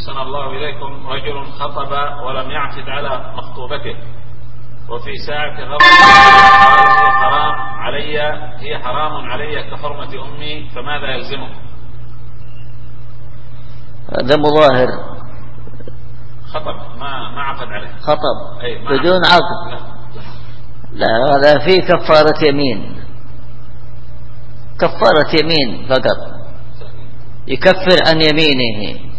أحسن الله إليكم. رجل خطب ولم يعقد على مخطوبته وفي ساعة غضب قال هي حرام علي كحرمة أمي، فماذا يلزمه؟ هذا مظاهر خطب ما عقد عليه، خطب بدون عقد. لا هذا فيه كفارة يمين، كفارة يمين فقط، يكفر عن يمينه.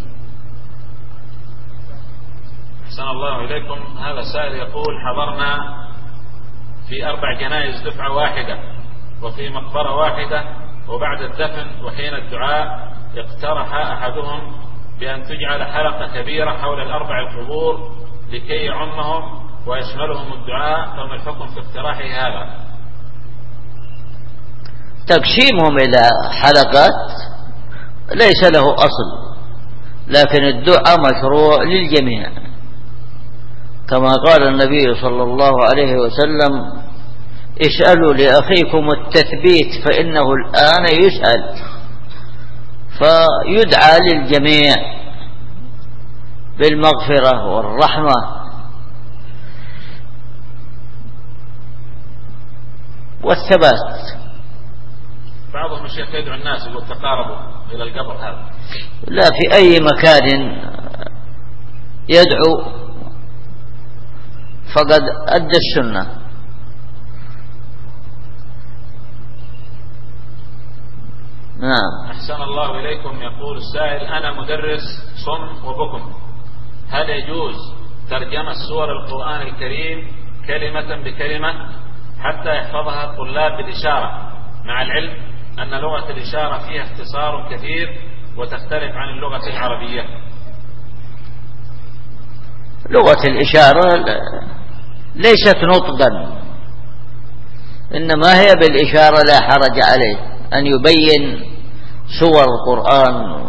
أحسن الله إليكم. هذا سائل يقول حضرنا في 4 جنائز دفعة واحدة وفي مقبرة واحدة، وبعد الدفن وحين الدعاء اقترح أحدهم بأن تجعل حلقة كبيرة حول ال4 القبور لكي يعمهم ويشملهم الدعاء، فما الحكم في اقتراحه هذا؟ تقسيمهم إلى حلقات ليس له أصل، لكن الدعاء مشروع للجميع، كما قال النبي صلى الله عليه وسلم: اسألوا لأخيكم التثبيت فإنه الآن يسأل. فيدعى للجميع بالمغفرة والرحمة. والثبات. بعضهم الشيخ يدعو الناس يقول تقاربوا إلى القبر، هذا لا، في أي مكان يدعو فقد أدى السنة. نعم. أحسن الله إليكم. يقول السائل: أنا مدرس صم وبكم، هل يجوز ترجمة سور القرآن الكريم كلمة بكلمة حتى يحفظها الطلاب بالإشارة، مع العلم أن لغة الإشارة فيها اختصار كثير وتختلف عن اللغة العربية؟ لغة الإشارة ليست نطقا، إنما هي بالإشارة، لا حرج عليه أن يبين سور القرآن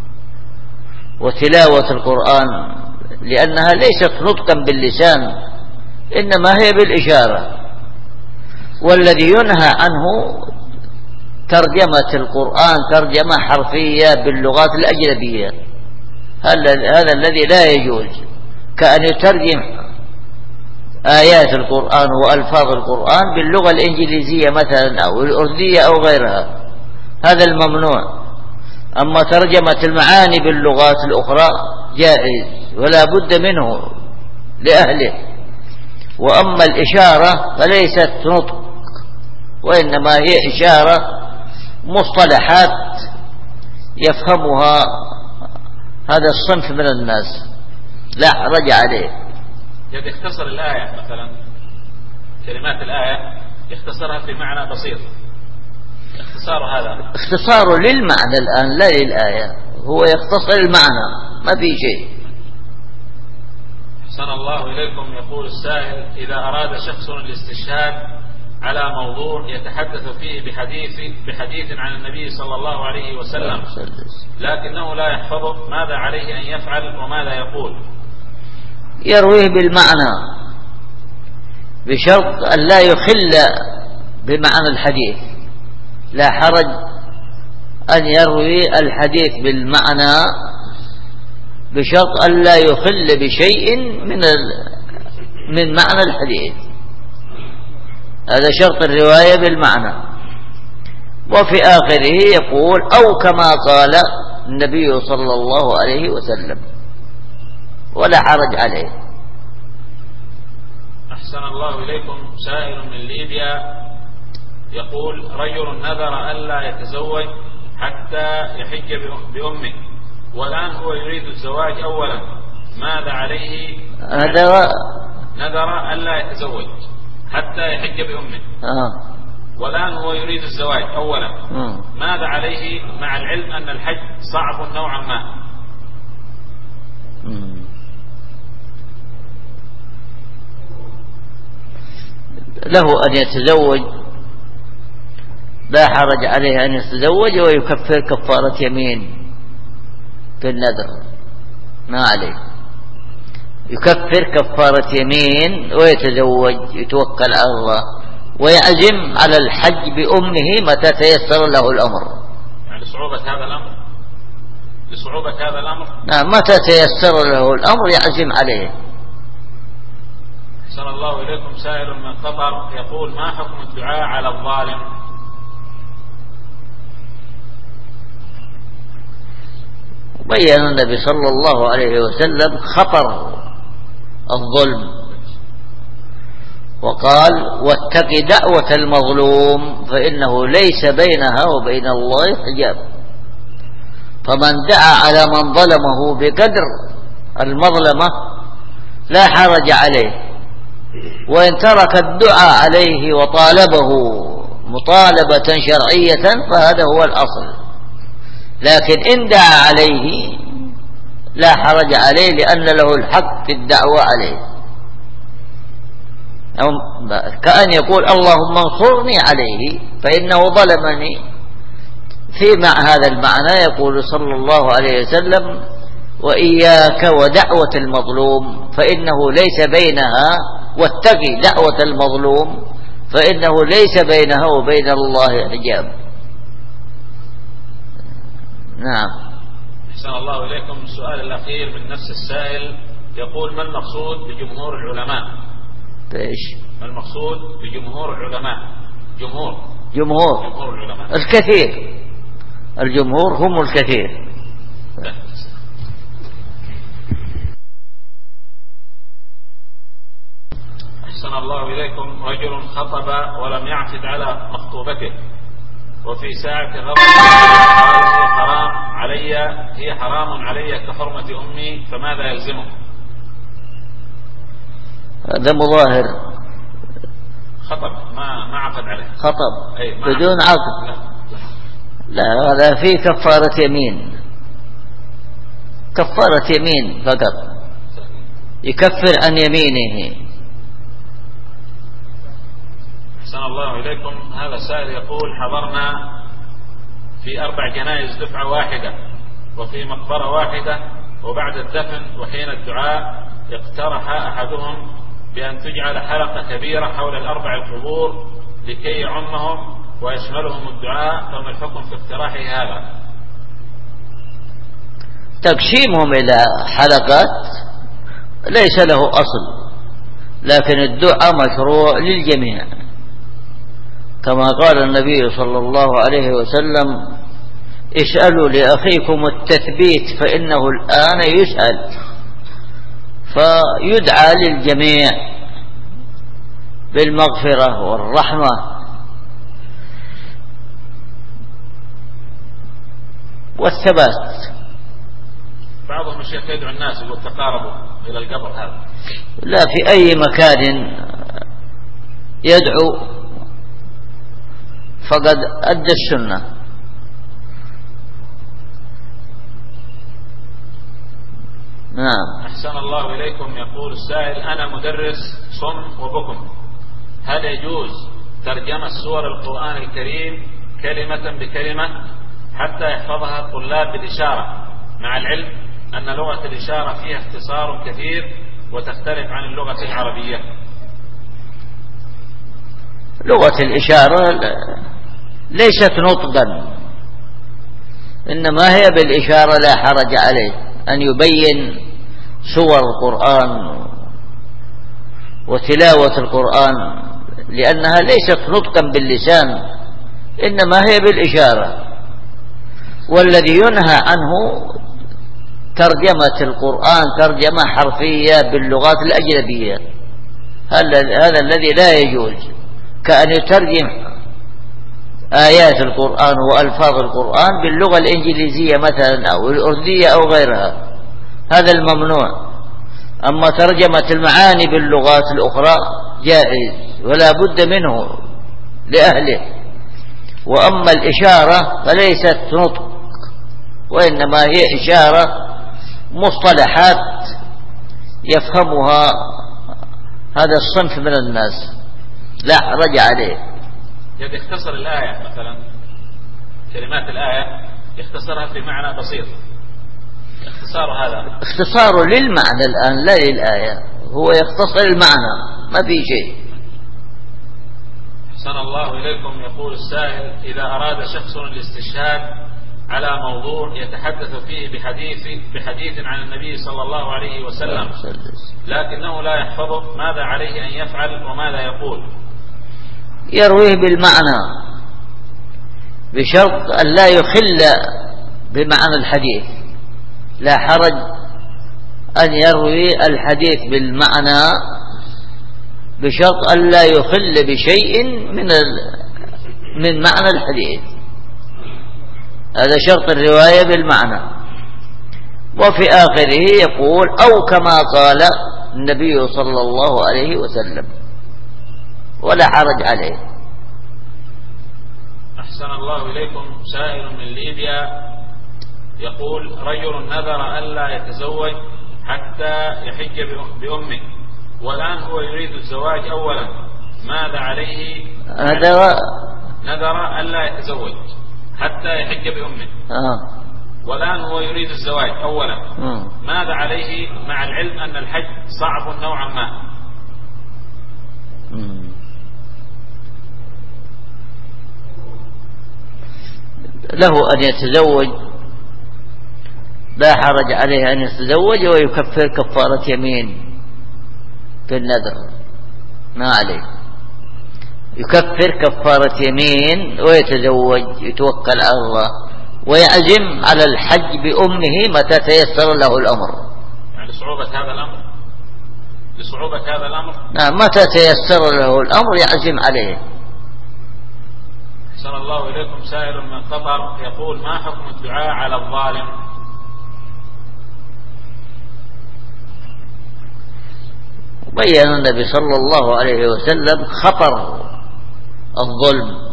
وتلاوة القرآن، لأنها ليست نطقا باللسان، إنما هي بالإشارة. والذي ينهى عنه ترجمة القرآن ترجمة حرفية باللغات الأجنبية، هذا الذي لا يجوز، كأن يترجم آيات القرآن وألفاظ القرآن باللغة الإنجليزية مثلا أو الأردية أو غيرها، هذا الممنوع. أما ترجمة المعاني باللغات الأخرى جائز ولا بد منه لأهله. وأما الإشارة فليست نطق، وإنما هي إشارة مصطلحات يفهمها هذا الصنف من الناس، لا حرج عليه. يختصر الآية مثلا، كلمات الآية يختصرها في معنى بسيط، اختصار هذا اختصاره للمعنى الآن لا للآية، هو يختصر المعنى ما في شيء. أحسن الله إليكم. يقول السائل: إذا أراد شخص الاستشهاد على موضوع يتحدث فيه بحديث عن النبي صلى الله عليه وسلم لكنه لا يحفظه، ماذا عليه أن يفعل وماذا يقول؟ يرويه بالمعنى بشرط أن لا يخل بمعنى الحديث، لا حرج أن يروي الحديث بالمعنى بشرط أن لا يخل بشيء من معنى الحديث، هذا شرط الرواية بالمعنى. وفي آخره يقول: أو كما قال النبي صلى الله عليه وسلم، ولا حرج عليه. أحسن الله إليكم. سائل من ليبيا يقول: رجل نذر ألا يتزوج حتى يحج بأمه، والآن هو يريد الزواج أولا، ماذا عليه؟ نذر ألا يتزوج حتى يحج بأمه والآن هو يريد الزواج أولا، ماذا عليه مع العلم أن الحج صعب نوعا ما؟ له أن يتزوج، لا حرج عليه أن يتزوج ويكفر كفارة يمين في النذر، ما عليه، يكفر كفارة يمين ويتزوج، يتوكل على الله ويعزم على الحج بأمه متى تيسر له الأمر. يعني صعوبة هذا الأمر لصعوبة هذا الأمر؟ نعم، متى تيسر له الأمر يعزم عليه. أحسن الله إليكم. سائل من قطر يقول: ما حكم الدعاء على الظالم؟ بين النبي صلى الله عليه وسلم خطر الظلم، وقال: واتق دعوة المظلوم فإنه ليس بينها وبين الله حجاب. فمن دعا على من ظلمه بقدر المظلمة لا حرج عليه، وإن ترك الدعاء عليه وطالبه مطالبة شرعية فهذا هو الأصل، لكن إن دعا عليه لا حرج عليه لأن له الحق في الدعوة عليه. أو كأن يقول: اللهم انصرني عليه فإنه ظلمني. في مع هذا المعنى يقول صلى الله عليه وسلم: وإياك ودعوة المظلوم فإنه ليس بينها، واتقي دعوة المظلوم فإنه ليس بينها وبين الله حجاب. نعم. أحسن الله إليكم. السؤال الأخير من نفس السائل يقول: ما المقصود بجمهور العلماء؟ ايش ما المقصود بجمهور العلماء؟ جمهور العلماء الكثير، الجمهور هم الكثير. أحسن الله إليكم. رجل خطب ولم يعقد على مخطوبته، وفي ساعة غضب قال: هي حرام علي كحرمة أمي، فماذا يلزمه؟ هذا مظاهر خطب ما عقد عليه، خطب بدون عقد. لا، هذا فيه كفارة يمين، كفارة يمين فقط، يكفر عن يمينه. أحسن الله إليكم. هذا سائل يقول: حضرنا في 4 جنائز دفعة واحدة وفي مقبرة واحدة، وبعد الدفن وحين الدعاء اقترح أحدهم بأن تجعل حلقة كبيرة حول ال4 القبور لكي يعمهم ويشملهم الدعاء، فما الحكم في اقتراحه هذا؟ تقسيمهم إلى حلقات ليس له أصل، لكن الدعاء مشروع للجميع، كما قال النبي صلى الله عليه وسلم: اسألوا لأخيكم التثبيت فإنه الآن يسأل. فيدعى للجميع بالمغفرة والرحمة والثبات. بعضهم الشيخ يدعو الناس يقول: تقاربوا إلى القبر هذا. لا، في أي مكان يدعو فقد أدى السنة. نعم. أحسن الله إليكم. يقول السائل: أنا مدرس صم وبكم، هل يجوز ترجمة سور القرآن الكريم كلمة بكلمة حتى يحفظها الطلاب بالإشارة، مع العلم أن لغة الإشارة فيها اختصار كثير وتختلف عن اللغة العربية؟ لغة الإشارة ليست نطقا، إنما هي بالإشارة، لا حرج عليه أن يبين سور القرآن وتلاوة القرآن، لأنها ليست نطقا باللسان، إنما هي بالإشارة. والذي ينهى عنه ترجمة القرآن ترجمة حرفية باللغات الأجنبية، هذا الذي لا يجوز، كأن يترجم آيات القرآن وألفاظ القرآن باللغة الإنجليزية مثلا أو الأردية أو غيرها، هذا الممنوع. أما ترجمة المعاني باللغات الأخرى جائز ولا بد منه لأهله. وأما الإشارة فليست نطق، وإنما هي إشارة مصطلحات يفهمها هذا الصنف من الناس، لا حرج عليه. يد يختصر الآية مثلا، كلمات الآية يختصرها في معنى بسيط، اختصار هذا اختصار للمعنى الآن لا للآية، هو يختصر المعنى ما في شيء. أحسن الله إليكم. يقول السائل: إذا أراد شخص الاستشهاد على موضوع يتحدث فيه بحديث عن النبي صلى الله عليه وسلم، لكنه لا يحفظه، ماذا عليه أن يفعل وماذا يقول؟ يرويه بالمعنى بشرط أن لا يخل بمعنى الحديث. لا حرج أن يروي الحديث بالمعنى بشرط أن لا يخل بشيء من معنى الحديث. هذا شرط الرواية بالمعنى. وفي آخره يقول أو كما قال النبي صلى الله عليه وسلم، ولا حرج عليه. أحسن الله إليكم. سائل من ليبيا يقول رجل نذر ألا يتزوج حتى يحج بأمه، والآن هو يريد الزواج أولا، ماذا عليه؟ نذر ألا يتزوج حتى يحج بأمه، والآن هو يريد الزواج أولا، ماذا عليه مع العلم أن الحج صعب نوعا ما؟ له أن يتزوج، لا حرج عليه أن يتزوج ويكفر كفارة يمين في النذر، ما عليه، يكفر كفارة يمين ويتزوج، يتوكل على الله ويعزم على الحج بأمه متى تيسر له الأمر. يعني لصعوبة هذا الأمر نعم، متى تيسر له الأمر يعزم عليه. أحسن الله إليكم. سائل من قطر يقول ما حكم الدعاء على الظالم؟ بين النبي صلى الله عليه وسلم خطر الظلم،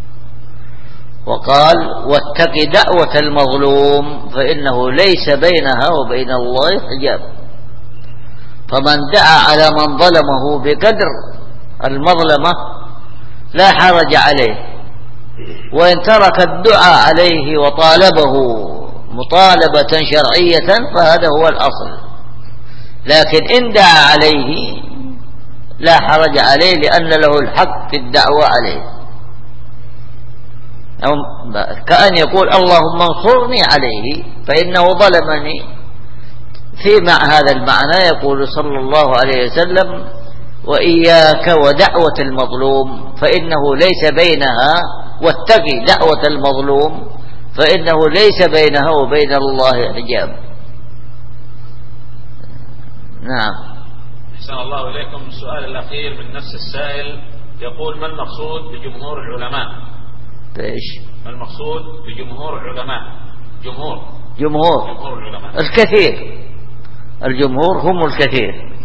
وقال واتق دعوة المظلوم فإنه ليس بينها وبين الله حجاب، فمن دعا على من ظلمه بقدر المظلمة لا حرج عليه، وإن ترك الدعاء عليه وطالبه مطالبة شرعية فهذا هو الأصل، لكن إن دعا عليه لا حرج عليه لأن له الحق في الدعوة عليه. أو كأن يقول اللهم انصرني عليه فإنه ظلمني. في هذا المعنى يقول صلى الله عليه وسلم وإياك ودعوة المظلوم فإنه ليس بينها، واتقي دعوة المظلوم فإنه ليس بينها وبين الله حجاب. نعم. أحسن الله إليكم. السؤال الأخير من نفس السائل يقول ما المقصود بجمهور العلماء؟ ايش ما المقصود بجمهور العلماء؟ جمهور العلماء الكثير، الجمهور هم الكثير.